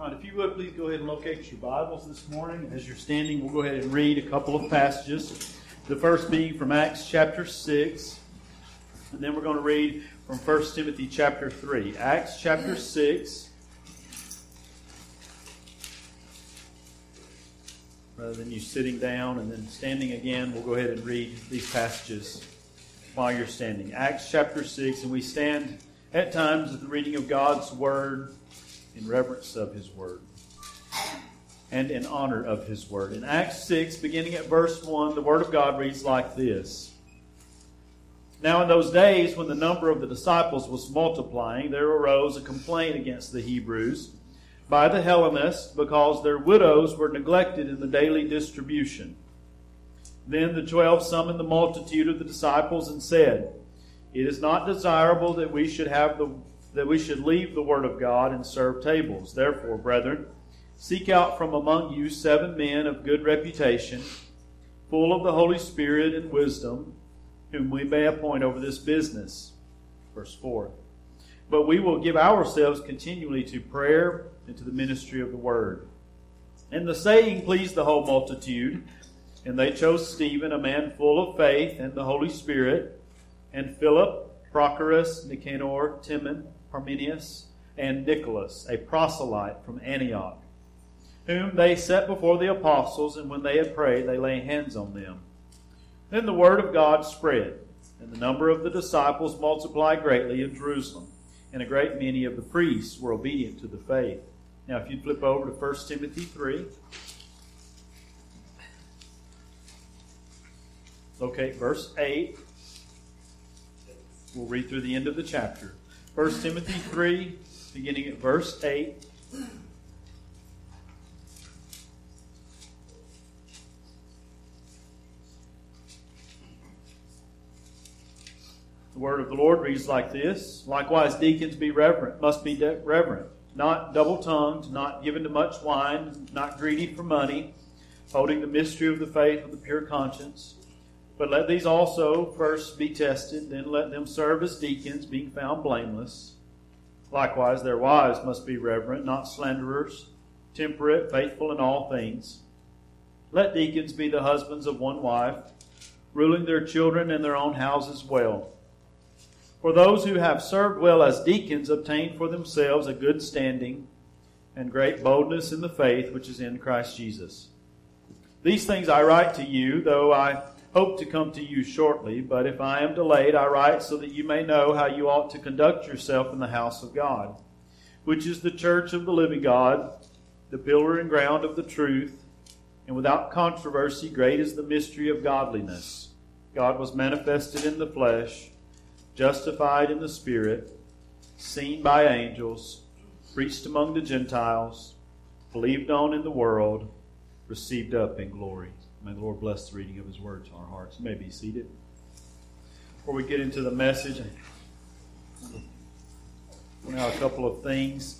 All right, if you would, please go ahead and locate your Bibles this morning. As you're standing, we'll go ahead and read a couple of passages. The first being from Acts chapter 6, and then we're going to read from 1 Timothy chapter 3. Acts chapter 6. Rather than you sitting down and then standing again, we'll go ahead and read these passages while you're standing. Acts chapter 6, and we stand at times at the reading of God's Word in reverence of His Word and in honor of His Word. In Acts 6, beginning at verse 1, the Word of God reads like this. Now in those days, when the number of the disciples was multiplying, there arose a complaint against the Hebrews by the Hellenists, because their widows were neglected in the daily distribution. Then the 12 summoned the multitude of the disciples and said, It is not desirable that we should leave the word of God and serve tables. Therefore, brethren, seek out from among you 7 men of good reputation, full of the Holy Spirit and wisdom, whom we may appoint over this business. Verse 4. But we will give ourselves continually to prayer and to the ministry of the word. And the saying pleased the whole multitude, and they chose Stephen, a man full of faith and the Holy Spirit, and Philip, Prochorus, Nicanor, Timon, Parmenius, and Nicholas, a proselyte from Antioch, whom they set before the apostles, and when they had prayed, they laid hands on them. Then the word of God spread, and the number of the disciples multiplied greatly in Jerusalem, and a great many of the priests were obedient to the faith. Now, if you'd flip over to 1 Timothy 3, locate verse 8. We'll read through the end of the chapter. 1 Timothy 3, beginning at verse 8. The word of the Lord reads like this. Likewise, deacons must be reverent, not double-tongued, not given to much wine, not greedy for money, holding the mystery of the faith with a pure conscience. But let these also first be tested, then let them serve as deacons, being found blameless. Likewise, their wives must be reverent, not slanderers, temperate, faithful in all things. Let deacons be the husbands of one wife, ruling their children and their own houses well. For those who have served well as deacons obtain for themselves a good standing and great boldness in the faith which is in Christ Jesus. These things I write to you, though I hope to come to you shortly, but if I am delayed, I write so that you may know how you ought to conduct yourself in the house of God, which is the church of the living God, the pillar and ground of the truth, and without controversy great is the mystery of godliness. God was manifested in the flesh, justified in the Spirit, seen by angels, preached among the Gentiles, believed on in the world, received up in glory. May the Lord bless the reading of His Word to our hearts. You may be seated. Before we get into the message, I want to point out a couple of things.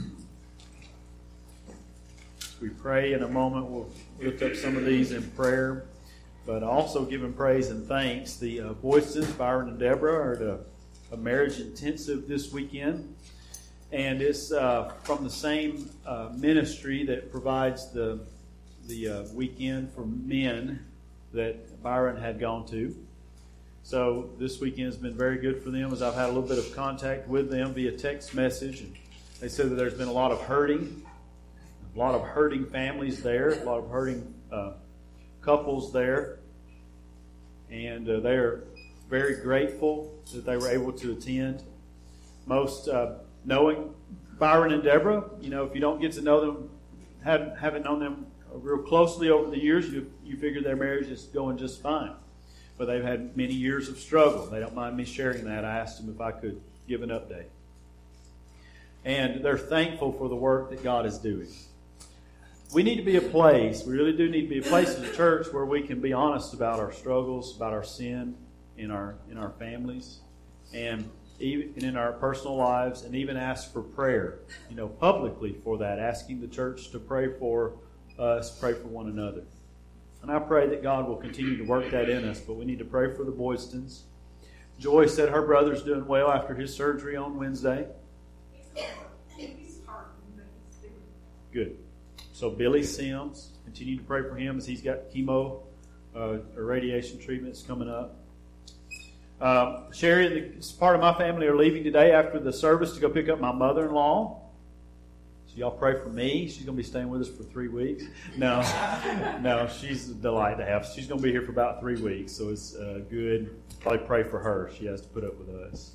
As we pray in a moment, we'll lift up some of these in prayer. But also giving praise and thanks. The Boystons, Byron and Deborah, are at a marriage intensive this weekend. And it's from the same ministry that provides the weekend for men that Byron had gone to. So this weekend has been very good for them, as I've had a little bit of contact with them via text message. And they said that there's been a lot of hurting families there, a lot of hurting couples there, and they are very grateful that they were able to attend. Most knowing Byron and Deborah, if you don't get to know them, haven't known them real closely over the years, you figure their marriage is going just fine. But they've had many years of struggle. They don't mind me sharing that. I asked them if I could give an update. And they're thankful for the work that God is doing. We need to be a place, we really do need to be a place as a church where we can be honest about our struggles, about our sin in our families, and even in our personal lives, and even ask for prayer, publicly for that, asking the church to pray for us, pray for one another. And I pray that God will continue to work that in us, but we need to pray for the Boystons. Joy said her brother's doing well after his surgery on Wednesday. Good. So Billy Sims, continue to pray for him as he's got chemo or radiation treatments coming up. Sherry and part of my family are leaving today after the service to go pick up my mother-in-law. So y'all pray for me. She's going to be staying with us for 3 weeks. No, she's a delight to have. She's going to be here for about 3 weeks, so it's good. Probably pray for her. She has to put up with us.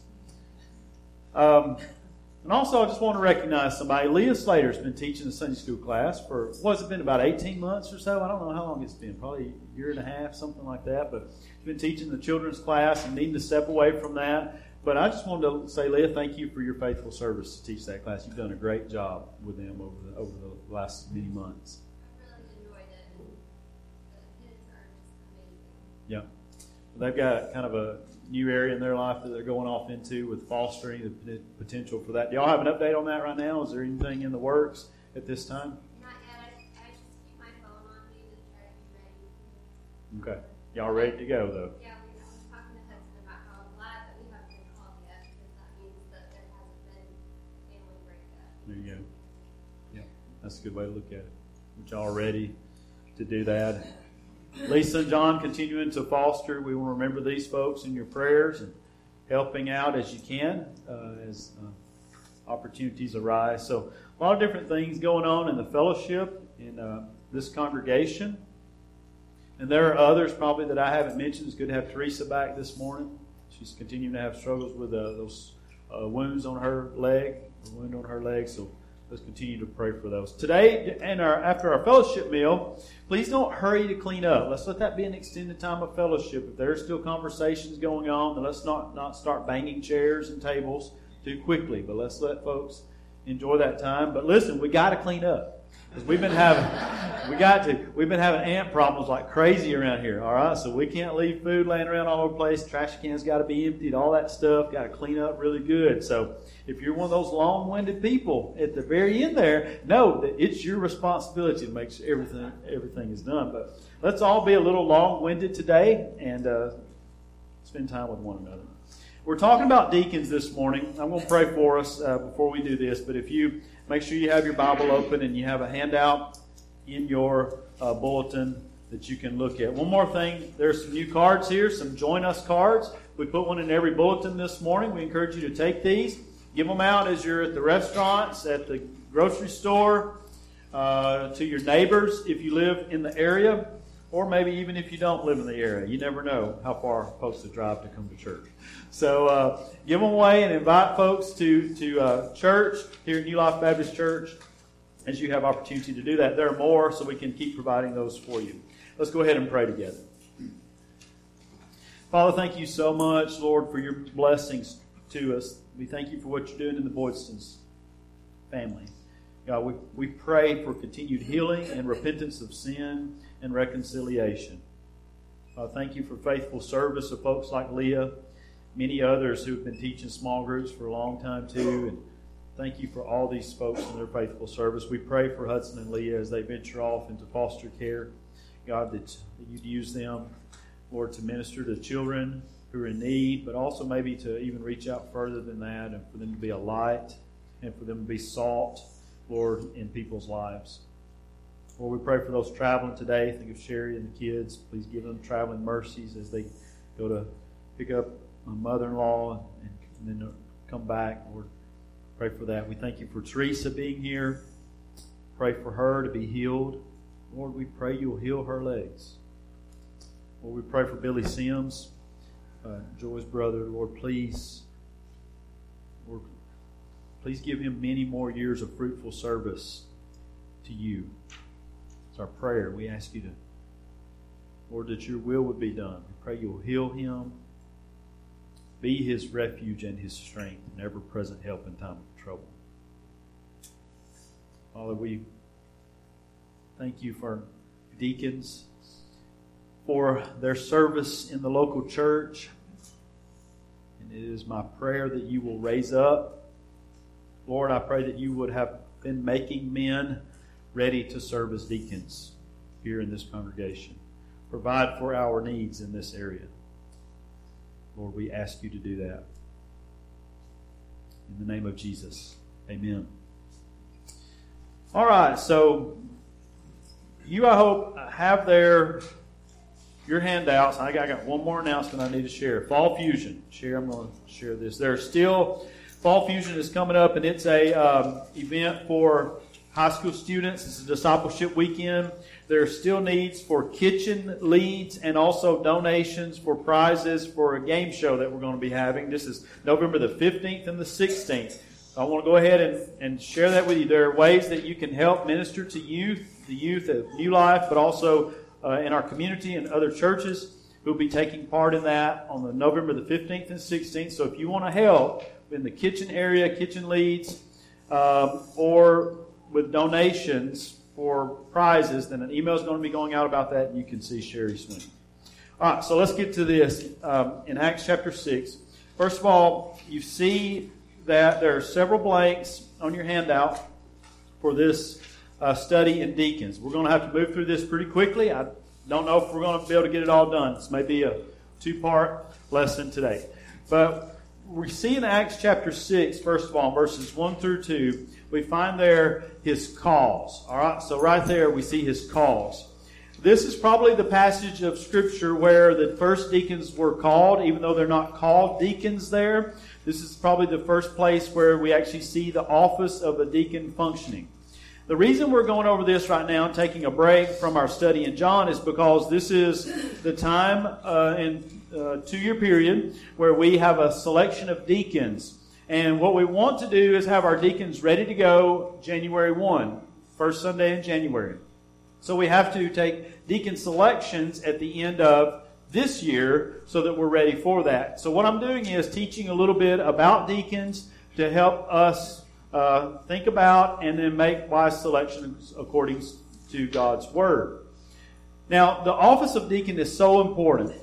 And also, I just want to recognize somebody. Leah Slater's been teaching a Sunday school class for, what's it been, about 18 months or so? I don't know how long it's been. Probably a year and a half, something like that. But she's been teaching the children's class and needing to step away from that. But I just wanted to say, Leah, thank you for your faithful service to teach that class. You've done a great job with them over the last many months. I really enjoyed it. And the kids are just amazing. Yeah. They've got kind of a new area in their life that they're going off into with fostering, the potential for that. Do y'all have an update on that right now? Is there anything in the works at this time? Not yet. I just keep my phone on me to try to be ready. Okay. Y'all ready to go, though? Yeah, I was talking to Hudson about how I'm glad that we haven't been called yet, because that means that there hasn't been family breakup. There you go. Yeah, that's a good way to look at it. But y'all are ready to do that. Lisa and John continuing to foster. We will remember these folks in your prayers and helping out as you can as opportunities arise. So a lot of different things going on in the fellowship in this congregation. And there are others probably that I haven't mentioned. It's good to have Teresa back this morning. She's continuing to have struggles with those wounds on her leg, a wound on her leg. So let's continue to pray for those. Today, after our fellowship meal, please don't hurry to clean up. Let's let that be an extended time of fellowship. If there are still conversations going on, then let's not start banging chairs and tables too quickly. But let's let folks enjoy that time. But listen, we got to clean up. Because we've been having ant problems like crazy around here, all right? So we can't leave food laying around all over the place. Trash cans got to be emptied, all that stuff. Got to clean up really good. So if you're one of those long-winded people at the very end there, know that it's your responsibility to make sure everything is done. But let's all be a little long-winded today and spend time with one another. We're talking about deacons this morning. I'm going to pray for us before we do this. But if you make sure you have your Bible open and you have a handout in your bulletin that you can look at. One more thing, there's some new cards here, some Join Us cards. We put one in every bulletin this morning. We encourage you to take these. Give them out as you're at the restaurants, at the grocery store, to your neighbors if you live in the area, or maybe even if you don't live in the area. You never know how far folks have drive to come to church. So give them away and invite folks to church here at New Life Baptist Church as you have opportunity to do that. There are more, so we can keep providing those for you. Let's go ahead and pray together. Father, thank you so much, Lord, for your blessings to us. We thank you for what you're doing in the Boydston's family. God, we pray for continued healing and repentance of sin and reconciliation. Thank you for faithful service of folks like Leah, many others who have been teaching small groups for a long time too. And thank you for all these folks and their faithful service. We pray for Hudson and Leah as they venture off into foster care. God, that you'd use them, Lord, to minister to children who are in need, but also maybe to even reach out further than that and for them to be a light and for them to be salt, Lord, in people's lives. Lord, we pray for those traveling today. Think of Sherry and the kids. Please give them traveling mercies as they go to pick up my mother-in-law and then come back. Lord, pray for that. We thank you for Teresa being here. Pray for her to be healed. Lord, we pray you'll heal her legs. Lord, we pray for Billy Sims, Joy's brother. Lord, please give him many more years of fruitful service to you. It's our prayer. We ask you to, Lord, that your will would be done. We pray you'll heal him. Be his refuge and his strength and ever-present help in time of trouble. Father, we thank you for deacons, for their service in the local church. And it is my prayer that you will raise up. Lord, I pray that you would have been making men ready to serve as deacons here in this congregation. Provide for our needs in this area. Lord, we ask you to do that. In the name of Jesus, amen. All right, so you, I hope, have your handouts. I got one more announcement I need to share. Fall Fusion. I'm going to share this. Fall Fusion is coming up, and it's a event for high school students. It's a discipleship weekend. There are still needs for kitchen leads and also donations for prizes for a game show that we're going to be having. This is November the 15th and the 16th. I want to go ahead and share that with you. There are ways that you can help minister to youth, the youth of New Life, but also in our community and other churches who will be taking part in that on the November the 15th and 16th. So if you want to help in the kitchen area, kitchen leads, or with donations for prizes, then an email is going to be going out about that, and you can see Sherry Sweeney. All right, so let's get to this. In Acts chapter 6, first of all, you see that there are several blanks on your handout for this study in deacons. We're going to have to move through this pretty quickly. I don't know if we're going to be able to get it all done. This may be a 2-part lesson today. But we see in Acts chapter 6, first of all, in verses 1 through 2, we find there his cause. All right, so right there we see his cause. This is probably the passage of Scripture where the first deacons were called, even though they're not called deacons there. This is probably the first place where we actually see the office of a deacon functioning. The reason we're going over this right now and taking a break from our study in John is because this is the time in a 2-year period where we have a selection of deacons. And what we want to do is have our deacons ready to go January 1, first Sunday in January. So we have to take deacon selections at the end of this year so that we're ready for that. So what I'm doing is teaching a little bit about deacons to help us think about and then make wise selections according to God's Word. Now, the office of deacon is so important.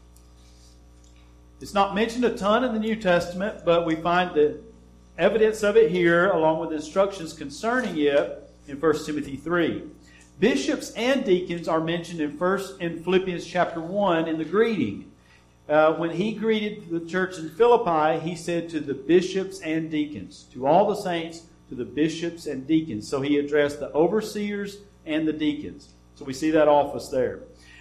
It's not mentioned a ton in the New Testament, but we find the evidence of it here along with instructions concerning it in 1 Timothy 3. Bishops and deacons are mentioned in Philippians chapter 1 in the greeting. When he greeted the church in Philippi, he said to the bishops and deacons, to all the saints, to the bishops and deacons. So he addressed the overseers and the deacons. So we see that office there.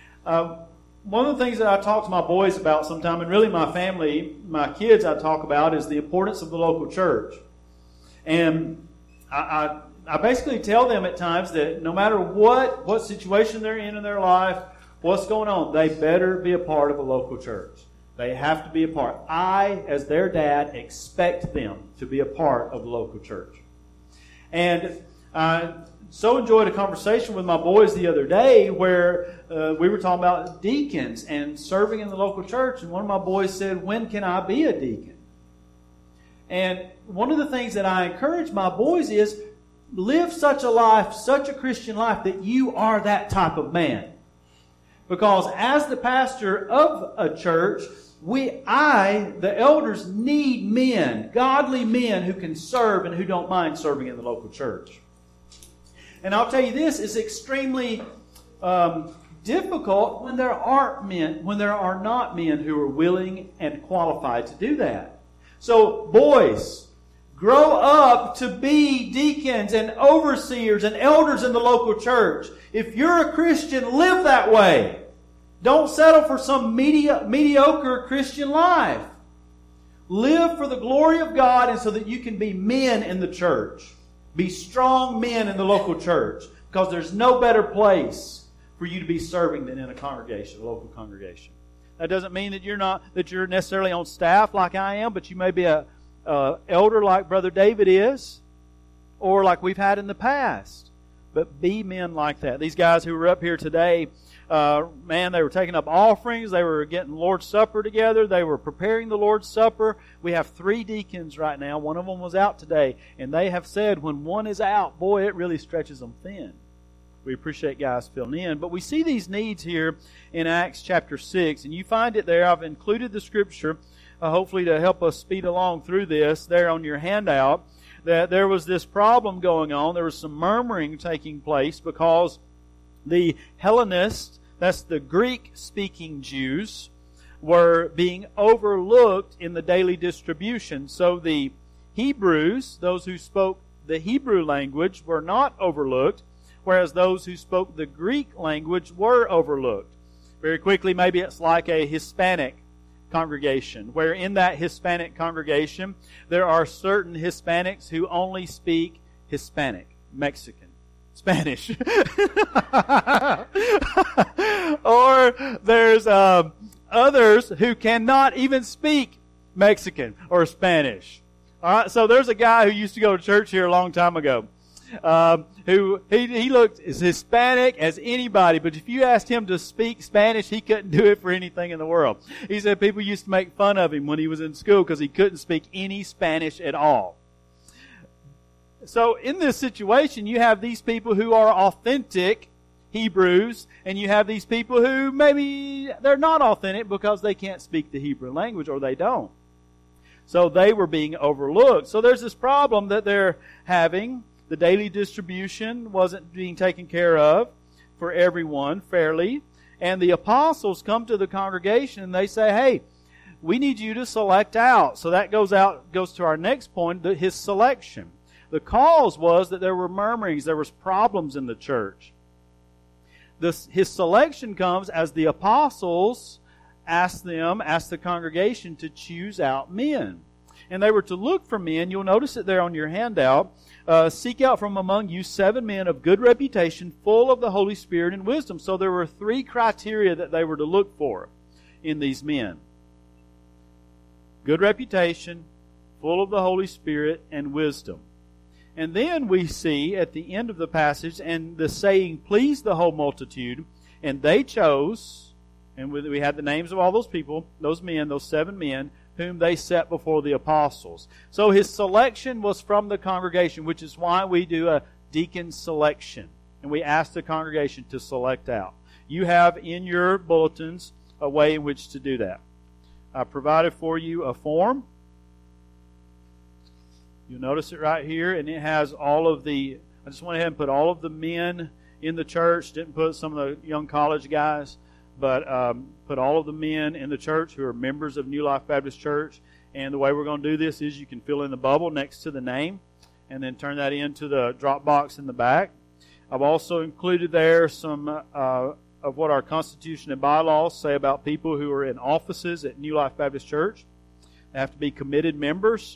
One of the things that I talk to my boys about sometime, and really my family, my kids I talk about, is the importance of the local church. And I basically tell them at times that no matter what situation they're in their life, what's going on, they better be a part of a local church. They have to be a part. I, as their dad, expect them to be a part of the local church. And I so enjoyed a conversation with my boys the other day where we were talking about deacons and serving in the local church. And one of my boys said, "When can I be a deacon?" And one of the things that I encourage my boys is live such a life, such a Christian life, that you are that type of man. Because as the pastor of a church, the elders, need men, godly men who can serve and who don't mind serving in the local church. And I'll tell you this, it's extremely difficult when there are not men who are willing and qualified to do that. So, boys, grow up to be deacons and overseers and elders in the local church. If you're a Christian, live that way. Don't settle for some mediocre Christian life. Live for the glory of God and so that you can be men in the church. Be strong men in the local church. Because there's no better place for you to be serving than in a congregation, a local congregation. That doesn't mean that you're necessarily on staff like I am, but you may be a elder like Brother David is, or like we've had in the past. But be men like that. These guys who were up here today, they were taking up offerings. They were getting Lord's Supper together. They were preparing the Lord's Supper. We have 3 deacons right now. One of them was out today. And they have said when one is out, boy, it really stretches them thin. We appreciate guys filling in. But we see these needs here in Acts chapter 6. And you find it there. I've included the scripture, hopefully to help us speed along through this, there on your handout, that there was this problem going on. There was some murmuring taking place because the Hellenists, that's the Greek-speaking Jews, were being overlooked in the daily distribution. So the Hebrews, those who spoke the Hebrew language were not overlooked, whereas those who spoke the Greek language were overlooked. Very quickly, maybe it's like a Hispanic congregation, where in that Hispanic congregation, there are certain Hispanics who only speak Hispanic, Mexican, Spanish. Or there's others who cannot even speak Mexican or Spanish. All right, so there's a guy who used to go to church here a long time ago, who he looked as Hispanic as anybody, but if you asked him to speak Spanish, he couldn't do it for anything in the world. He said people used to make fun of him when he was in school because he couldn't speak any Spanish at all. So in this situation, you have these people who are authentic Hebrews, and you have these people who maybe they're not authentic because they can't speak the Hebrew language, or they don't. So they were being overlooked. So there's this problem that they're having. The daily distribution wasn't being taken care of for everyone fairly. And the apostles come to the congregation and they say, hey, we need you to select out. So that goes to our next point, his selection. The cause was that there were murmurings, there was problems in the church. His selection comes as the apostles asked the congregation to choose out men. And they were to look for men. You'll notice it there on your handout. Seek out from among you 7 men of good reputation, full of the Holy Spirit and wisdom. So there were 3 criteria that they were to look for in these men. Good reputation, full of the Holy Spirit and wisdom. And then we see at the end of the passage, and the saying pleased the whole multitude, and they chose, and we had the names of all those people, those men, those 7 men, whom they set before the apostles. So his selection was from the congregation, which is why we do a deacon selection. And we ask the congregation to select out. You have in your bulletins a way in which to do that. I provided for you a form. You'll notice it right here, and it has all of I just went ahead and put all of the men in the church. Didn't put some of the young college guys, but put all of the men in the church who are members of New Life Baptist Church. And the way we're going to do this is you can fill in the bubble next to the name and then turn that into the drop box in the back. I've also included there some of what our Constitution and bylaws say about people who are in offices at New Life Baptist Church. They have to be committed members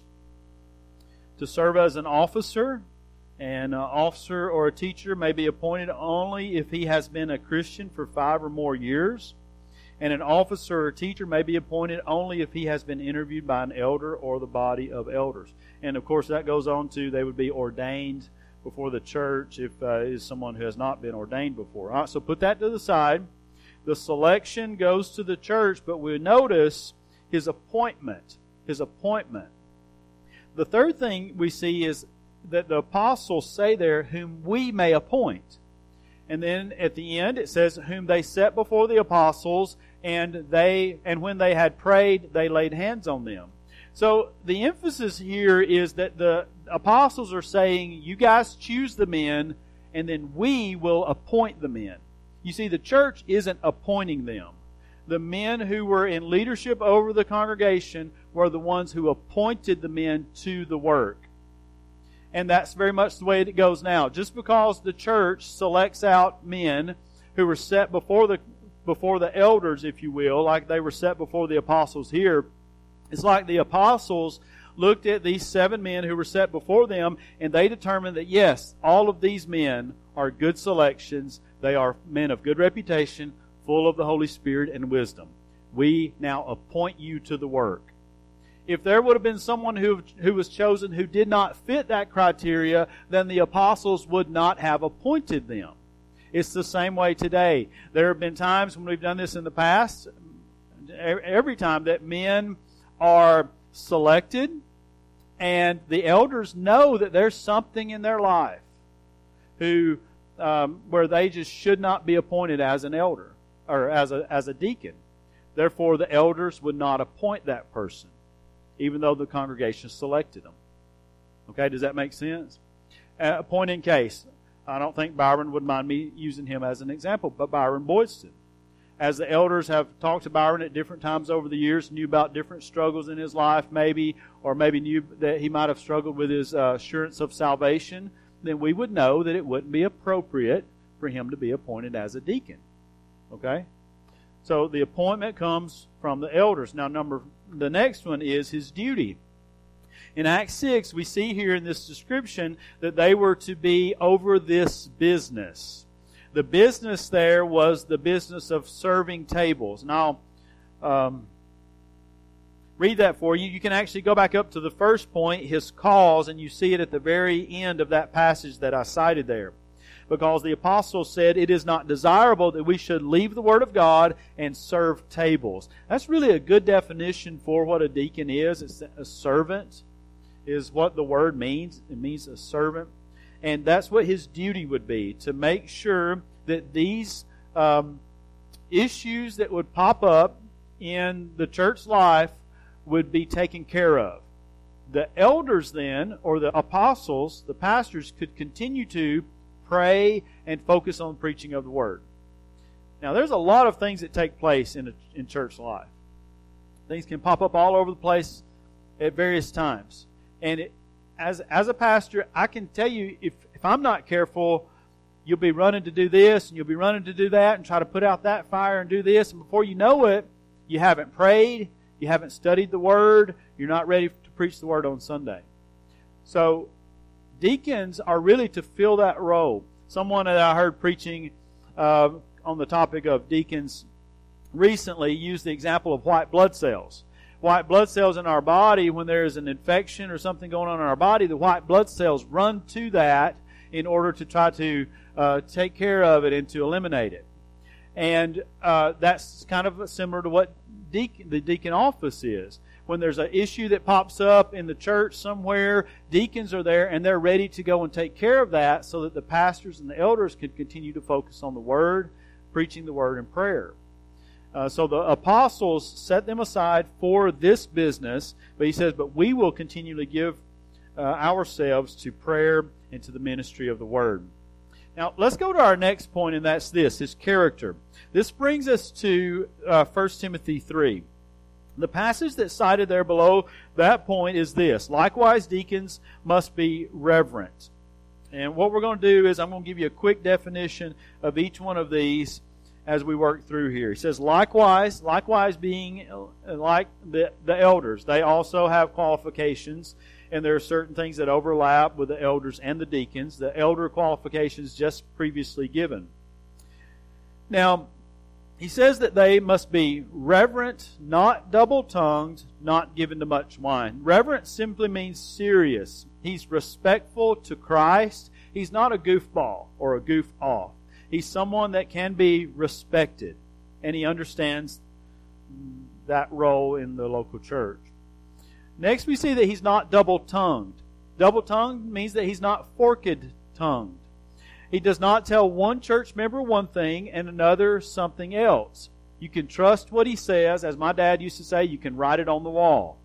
to serve as an officer. An officer or a teacher may be appointed only if he has been a Christian for 5 or more years. And an officer or teacher may be appointed only if he has been interviewed by an elder or the body of elders. And of course that goes on to they would be ordained before the church if it is someone who has not been ordained before. All right, so put that to the side. The selection goes to the church, but we notice his appointment. His appointment. The third thing we see is that the apostles say there, whom we may appoint. And then at the end it says, whom they set before the apostles, and when they had prayed, they laid hands on them. So the emphasis here is that the apostles are saying, you guys choose the men, and then we will appoint the men. You see, the church isn't appointing them. The men who were in leadership over the congregation were the ones who appointed the men to the work. And that's very much the way it goes now. Just because the church selects out men who were set before the elders, if you will, like they were set before the apostles here, it's like the apostles looked at these 7 men who were set before them, and they determined that, yes, all of these men are good selections. They are men of good reputation, full of the Holy Spirit and wisdom. We now appoint you to the work. If there would have been someone who was chosen who did not fit that criteria, then the apostles would not have appointed them. It's the same way today. There have been times when we've done this in the past, every time that men are selected and the elders know that there's something in their life where they just should not be appointed as an elder or as a deacon. Therefore, the elders would not appoint that person, even though the congregation selected them. Okay, does that make sense? A point in case. I don't think Byron would mind me using him as an example, but Byron Boydston. as the elders have talked to Byron at different times over the years, knew about different struggles in his life maybe, or maybe knew that he might have struggled with his assurance of salvation, then we would know that it wouldn't be appropriate for him to be appointed as a deacon. Okay? So the appointment comes from the elders. Now the next one is his duty. In Acts 6, we see here in this description that they were to be over this business. The business there was the business of serving tables. Now, read that for you. You can actually go back up to the first point, his cause, and you see it at the very end of that passage that I cited there. Because the apostle said, it is not desirable that we should leave the Word of God and serve tables. That's really a good definition for what a deacon is. It's a servant, is what the word means. It means a servant. And that's what his duty would be, to make sure that these issues that would pop up in the church life would be taken care of. The elders then, or the apostles, the pastors, could continue to pray and focus on preaching of the Word. Now, there's a lot of things that take place in church life. Things can pop up all over the place at various times. And as a pastor, I can tell you, if I'm not careful, you'll be running to do this, and you'll be running to do that, and try to put out that fire and do this, and before you know it, you haven't prayed, you haven't studied the Word, you're not ready to preach the Word on Sunday. So, deacons are really to fill that role. Someone that I heard preaching on the topic of deacons recently used the example of white blood cells. White blood cells in our body, when there is an infection or something going on in our body, the white blood cells run to that in order to try to take care of it and to eliminate it. And that's kind of similar to what the deacon office is. When there's an issue that pops up in the church somewhere, deacons are there and they're ready to go and take care of that so that the pastors and the elders can continue to focus on the Word, preaching the Word, and prayer. So the apostles set them aside for this business, but he says, but we will continually give ourselves to prayer and to the ministry of the Word. Now, let's go to our next point, and that's this, his character. This brings us to 1 Timothy 3. The passage that's cited there below that point is this. Likewise, deacons must be reverent. And what we're going to do is I'm going to give you a quick definition of each one of these as we work through here. He says, likewise being like the elders, they also have qualifications, and there are certain things that overlap with the elders and the deacons. The elder qualifications just previously given. Now, he says that they must be reverent, not double-tongued, not given to much wine. Reverent simply means serious. He's respectful to Christ. He's not a goofball or a goof-off. He's someone that can be respected, and he understands that role in the local church. Next, we see that he's not double-tongued. Double-tongued means that he's not forked-tongued. He does not tell one church member one thing and another something else. You can trust what he says. As my dad used to say, you can write it on the wall.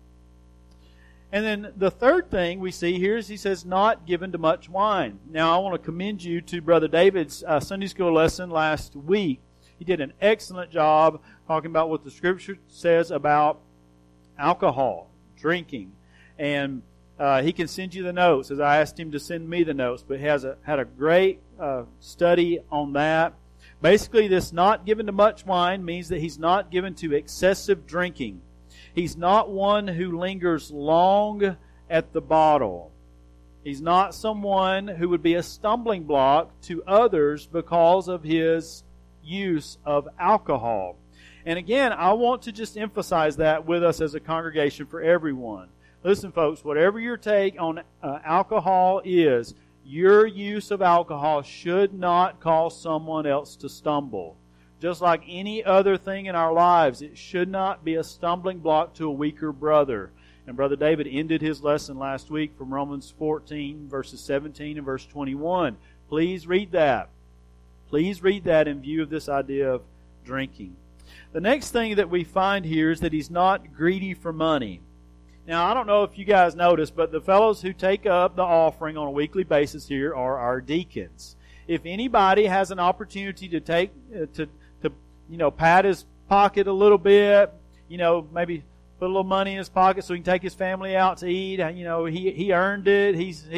And then the third thing we see here is he says, not given to much wine. Now, I want to commend you to Brother David's Sunday school lesson last week. He did an excellent job talking about what the Scripture says about alcohol, drinking. And he can send you the notes, as I asked him to send me the notes, but he had a great study on that. Basically, this not given to much wine means that he's not given to excessive drinking. He's not one who lingers long at the bottle. He's not someone who would be a stumbling block to others because of his use of alcohol. And again, I want to just emphasize that with us as a congregation for everyone. Listen, folks, whatever your take on alcohol is, your use of alcohol should not cause someone else to stumble. Just like any other thing in our lives, it should not be a stumbling block to a weaker brother. And Brother David ended his lesson last week from Romans 14, verses 17 and verse 21. Please read that. Please read that in view of this idea of drinking. The next thing that we find here is that he's not greedy for money. Now, I don't know if you guys noticed, but the fellows who take up the offering on a weekly basis here are our deacons. If anybody has an opportunity to pat his pocket a little bit, maybe put a little money in his pocket so he can take his family out to eat. He earned it.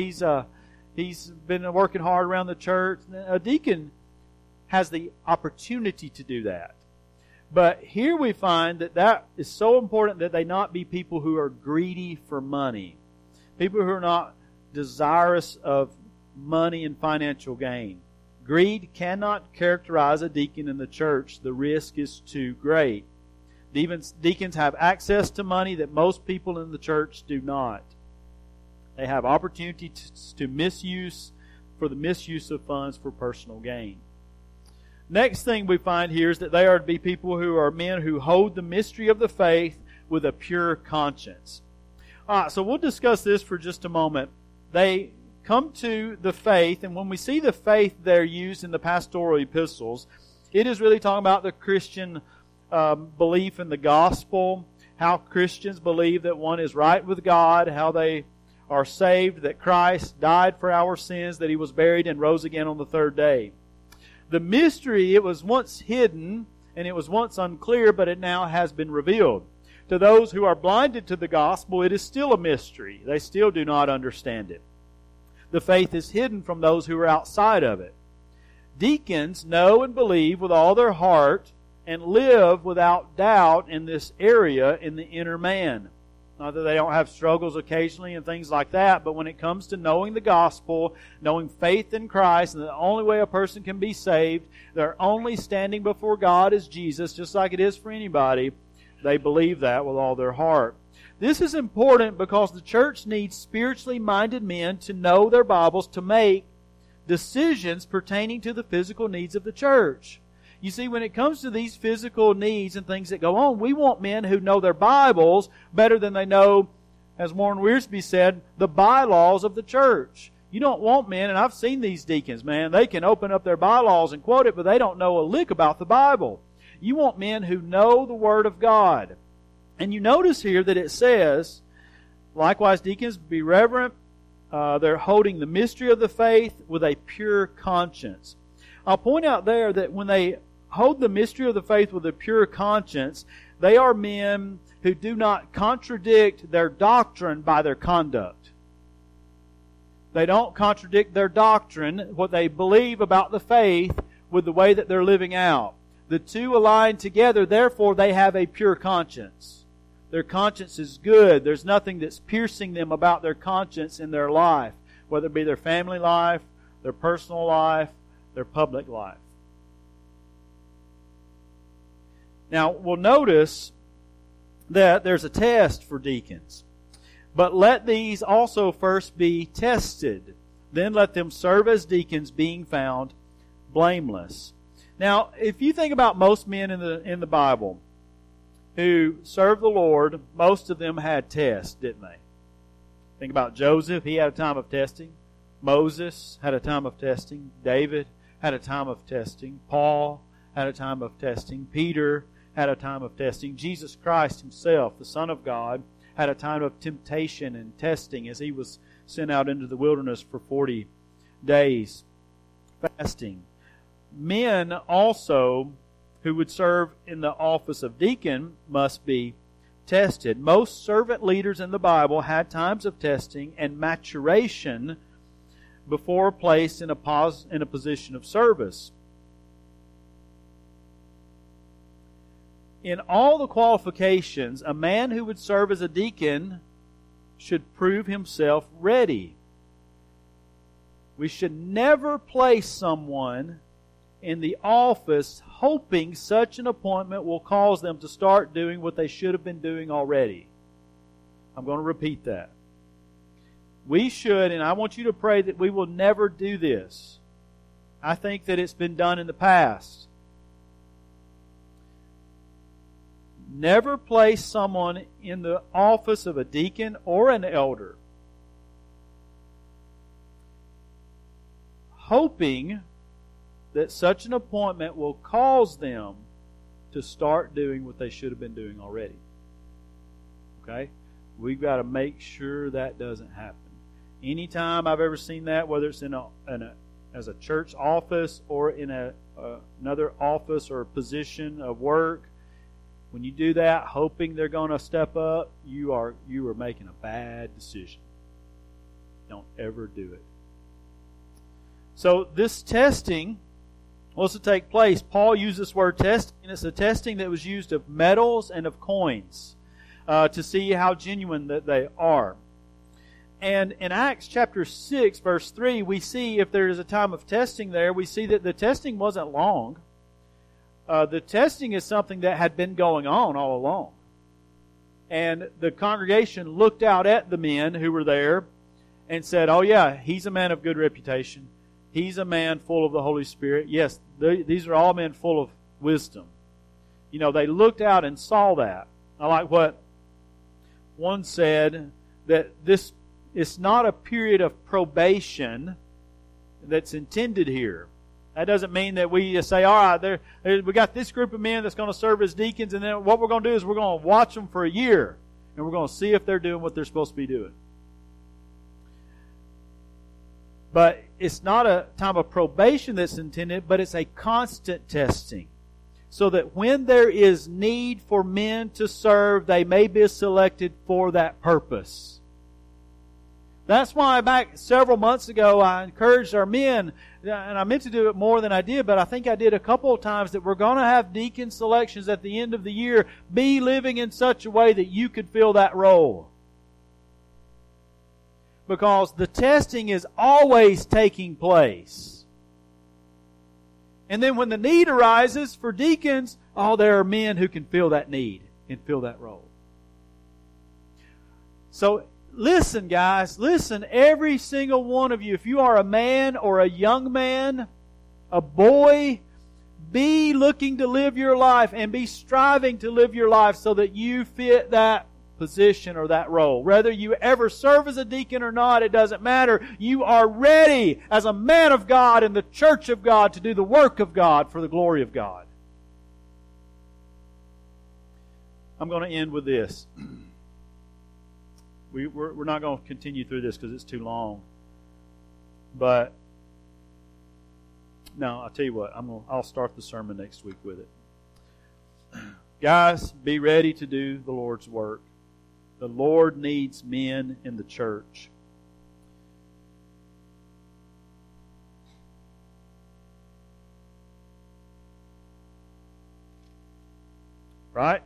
He's been working hard around the church. A deacon has the opportunity to do that. But here we find that is so important that they not be people who are greedy for money. People who are not desirous of money and financial gain. Greed cannot characterize a deacon in the church. The risk is too great. Deacons have access to money that most people in the church do not. They have opportunity to misuse of funds for personal gain. Next thing we find here is that they are to be people who are men who hold the mystery of the faith with a pure conscience. All right, so we'll discuss this for just a moment. They come to the faith, and when we see the faith there used in the pastoral epistles, it is really talking about the Christian belief in the gospel, how Christians believe that one is right with God, how they are saved, that Christ died for our sins, that He was buried and rose again on the third day. The mystery, it was once hidden and it was once unclear, but it now has been revealed. To those who are blinded to the gospel, it is still a mystery. They still do not understand it. The faith is hidden from those who are outside of it. Deacons know and believe with all their heart and live without doubt in this area in the inner man. Not that they don't have struggles occasionally and things like that, but when it comes to knowing the gospel, knowing faith in Christ, and the only way a person can be saved, they're only standing before God as Jesus, just like it is for anybody. They believe that with all their heart. This is important because the church needs spiritually minded men to know their Bibles, to make decisions pertaining to the physical needs of the church. You see, when it comes to these physical needs and things that go on, we want men who know their Bibles better than they know, as Warren Wiersbe said, the bylaws of the church. You don't want men, and I've seen these deacons, man, they can open up their bylaws and quote it, but they don't know a lick about the Bible. You want men who know the Word of God. And you notice here that it says, likewise, deacons, be reverent. They're holding the mystery of the faith with a pure conscience. I'll point out there that when they hold the mystery of the faith with a pure conscience, they are men who do not contradict their doctrine by their conduct. They don't contradict their doctrine, what they believe about the faith, with the way that they're living out. The two align together, therefore they have a pure conscience. Their conscience is good. There's nothing that's piercing them about their conscience in their life, whether it be their family life, their personal life, their public life. Now, we'll notice that there's a test for deacons. But let these also first be tested. Then let them serve as deacons, being found blameless. Now, if you think about most men in the Bible who served the Lord, most of them had tests, didn't they? Think about Joseph. He had a time of testing. Moses had a time of testing. David had a time of testing. Paul had a time of testing. Peter had a time of testing. Jesus Christ Himself, the Son of God, had a time of temptation and testing as He was sent out into the wilderness for 40 days fasting. Men also who would serve in the office of deacon must be tested. Most servant leaders in the Bible had times of testing and maturation before placed in a position of service. In all the qualifications, a man who would serve as a deacon should prove himself ready. We should never place someone in the office hoping such an appointment will cause them to start doing what they should have been doing already. I'm going to repeat that. We should, and I want you to pray that we will never do this. I think that it's been done in the past. Never place someone in the office of a deacon or an elder hoping that such an appointment will cause them to start doing what they should have been doing already. Okay? We've got to make sure that doesn't happen. Anytime I've ever seen that, whether it's in an as a church office or in another office or position of work, when you do that, hoping they're going to step up, you are making a bad decision. Don't ever do it. So this testing was to take place. Paul used this word testing, and it's a testing that was used of metals and of coins to see how genuine that they are. And in Acts chapter 6, verse 3, we see if there is a time of testing there, we see that the testing wasn't long. The testing is something that had been going on all along. And the congregation looked out at the men who were there and said, oh yeah, he's a man of good reputation. He's a man full of the Holy Spirit. Yes, these are all men full of wisdom. You know, they looked out and saw that. I like what one said, that it's not a period of probation that's intended here. That doesn't mean that we just say, all right, we got this group of men that's going to serve as deacons, and then what we're going to do is we're going to watch them for a year, and we're going to see if they're doing what they're supposed to be doing. But it's not a time of probation that's intended, but it's a constant testing. So that when there is need for men to serve, they may be selected for that purpose. That's why back several months ago I encouraged our men, and I meant to do it more than I did, but I think I did a couple of times, that we're going to have deacon selections at the end of the year. Be living in such a way that you could fill that role. Because the testing is always taking place. And then when the need arises for deacons, there are men who can fill that need and fill that role. So listen, guys, every single one of you, if you are a man or a young man, a boy, be looking to live your life and be striving to live your life so that you fit that position or that role. Whether you ever serve as a deacon or not, it doesn't matter. You are ready as a man of God in the church of God to do the work of God for the glory of God. I'm going to end with this. We're not going to continue through this because it's too long. But no, I'll tell you what. I'll start the sermon next week with it. Guys, be ready to do the Lord's work. The Lord needs men in the church. Right?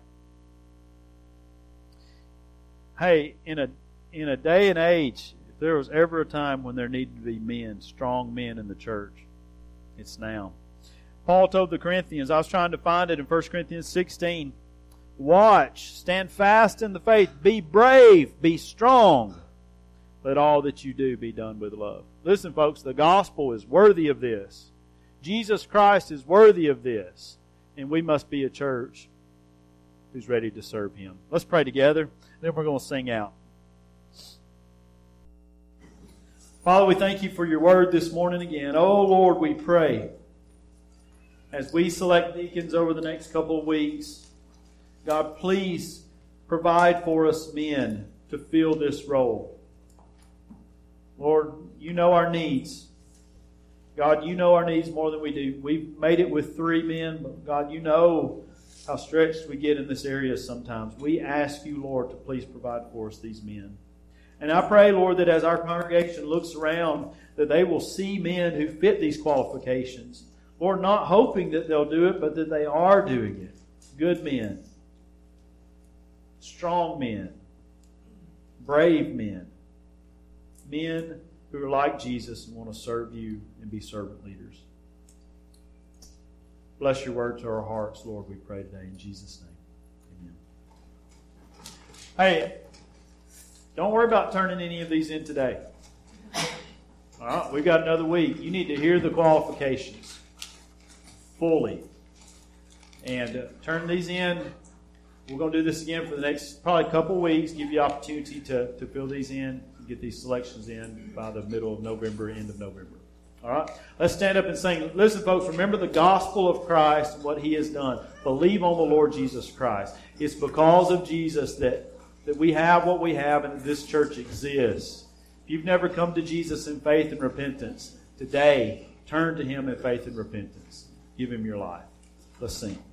Hey, in a day and age, if there was ever a time when there needed to be men, strong men in the church, it's now. Paul told the Corinthians, I was trying to find it in 1 Corinthians 16, watch, stand fast in the faith, be brave, be strong. Let all that you do be done with love. Listen, folks, the gospel is worthy of this. Jesus Christ is worthy of this. And we must be a church who's ready to serve Him. Let's pray together, then we're going to sing out. Father, we thank You for Your word this morning again. Oh, Lord, we pray, as we select deacons over the next couple of weeks, God, please provide for us men to fill this role. Lord, You know our needs. God, You know our needs more than we do. We've made it with 3 men, but God, You know how stretched we get in this area sometimes. We ask You, Lord, to please provide for us these men. And I pray, Lord, that as our congregation looks around, that they will see men who fit these qualifications. Lord, not hoping that they'll do it, but that they are doing it. Good men. Strong men. Brave men. Men who are like Jesus and want to serve You and be servant leaders. Bless Your word to our hearts, Lord, we pray today in Jesus' name. Amen. Hey, don't worry about turning any of these in today. All right, we've got another week. You need to hear the qualifications fully. And turn these in. We're going to do this again for the next probably couple of weeks. Give you opportunity to fill these in, get these selections in by the middle of November, end of November. All right? Let's stand up and sing. Listen, folks, remember the gospel of Christ and what He has done. Believe on the Lord Jesus Christ. It's because of Jesus that we have what we have and that this church exists. If you've never come to Jesus in faith and repentance, today, Turn to Him in faith and repentance. Give Him your life. Let's sing.